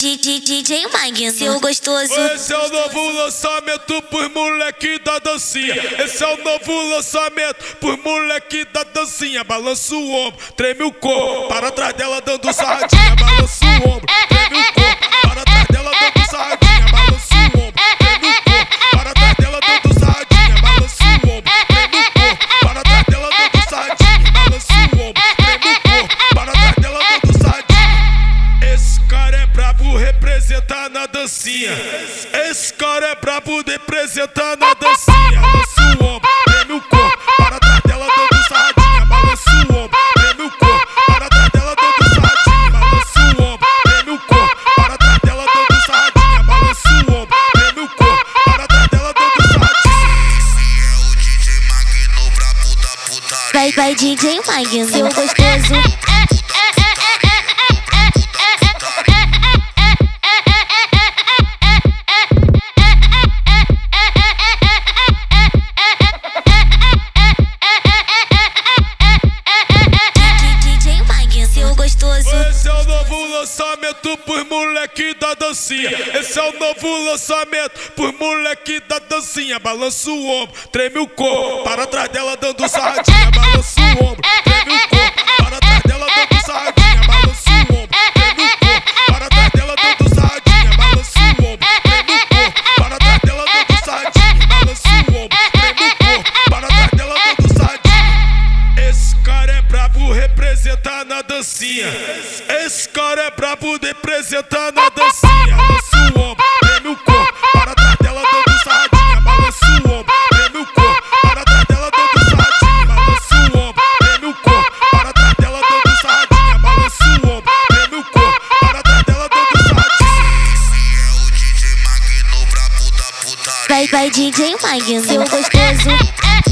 DJ Magno, seu gostoso. Esse é o novo lançamento pros moleque da dancinha. Esse é o novo lançamento pros moleque da dancinha. Balança o ombro, treme o corpo, para trás dela dando sarradinha. Balança o ombro, treme o corpo, para trás dela dando sarradinha. Balança o ombro, treme o corpo, para trás dela dando sarradinha. Balança o ombro, treme o corpo, para trás dela dando sarradinha. Balança o ombro, treme o corpo, para trás dela dando sarradinha. Esse cara é brabo, representar na dancinha. Esse cara é brabo, representar na dancinha. Balança o ombro, treme o corpo, para trás dela dando sarradinha. Balança o ombro, treme o corpo, para trás dela dando sarradinha. Balança o ombro, treme o corpo, para trás dela dando sarradinha. Balança o ombro, treme o corpo, para trás dela dando sarradinha. É o DJ Magno, brabo da putaria. Vai DJ Magno, seu gostoso. Esse é o novo lançamento pros moleque da dancinha. Esse é o novo lançamento pros moleque da dancinha. Balança o ombro, treme o corpo, para trás dela dando sarradinha. Balança o ombro, treme o corpo, para trás dela dando sarradinha. Balança o ombro, treme o corpo, para trás dela dando sarradinha. Balança o ombro, treme o corpo, para trás dela dando sarradinha. Balança o ombro, treme o corpo, para trás dela dando sarradinha. Esse cara é brabo, representar na dancinha. Esse cara é brabo, representar na dancinha. Balança o ombro, treme o corpo, para trás dela dando sarradinha. Balança o ombro, treme o corpo, para trás dela dando sarradinha. Balança o ombro, treme o corpo, para trás dela dando sarradinha. Balança o ombro, treme o corpo, para trás dela dando sarradinha. É o DJ Magno, brabo da putaria. Vai DJ Magno, seu gostoso.